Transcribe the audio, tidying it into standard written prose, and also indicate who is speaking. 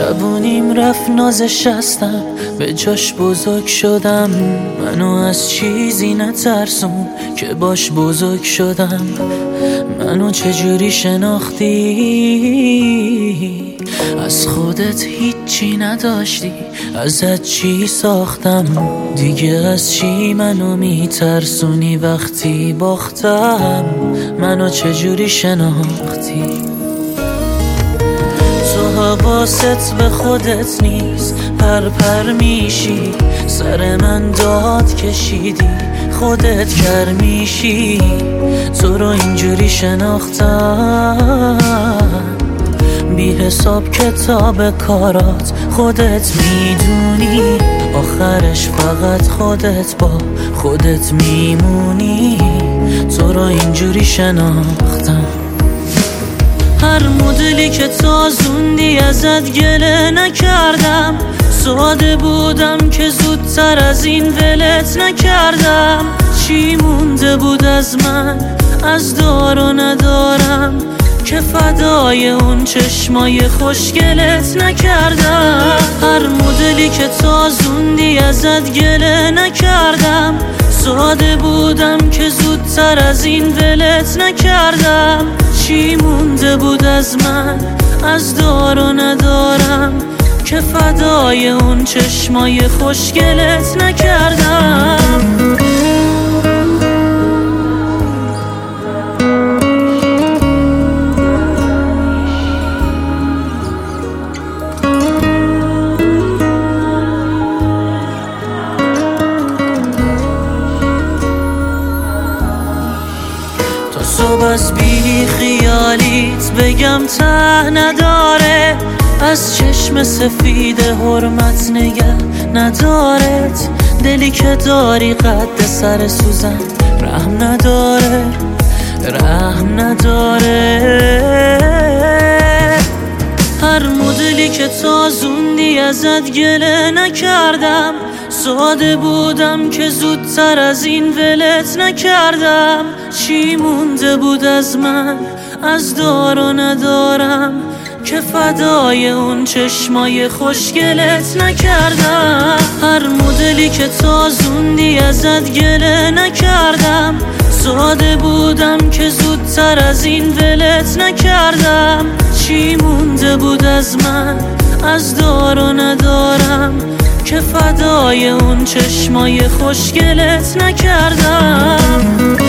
Speaker 1: جوونیم رفت نازش هستم، به جاش بزرگ شدم. منو از چیزی نترسون که باش بزرگ شدم. منو چجوری شناختی؟ از خودت هیچی نداشتی، ازت چی ساختم؟ دیگه از چی منو میترسونی وقتی باختم؟ منو چجوری شناختی؟ تو حواست به خودت نیست، پر میشی، سر من داد کشیدی، خودت کر میشی. تو رو اینجوری شناختم، بی حساب کتاب کارات خودت میدونی، آخرش فقط خودت با خودت میمونی. تو رو اینجوری شناختم. هر مدلی که تازوندی ازت گله نکردم، ساده بودم که زودتر از این ولت نکردم. چی مونده بود از من، از دار و ندارم، که فدای اون چشمای خوشگلت نکردم. هر مدلی که تازوندی ازت گله نکردم، ساده بودم که زودتر از این ولت نکردم. چی مونده بود از من، از دار و ندارم، که فدای اون چشمای خوشگلت نکردم. صبح از بی خیالیت بگم ته نداره، از چشم سفید حرمت نگه ندارت. دلی که داری قد سر سوزن، رحم نداره، رحم نداره. هر مدلی که تازوندی ازت گله نکردم، ساده بودم که زودتر از این ولت نکردم. چی مونده بود از من، از دار و ندارم، که فدای اون چشمای خوشگلت نکردم. هر مدلی که تازوندی ازت گله نکردم، ساده بودم که زودتر از این ولت نکردم. چی مونده بود از من، از دار و ندارم، که فدای اون چشمای خوشگلت نکردم.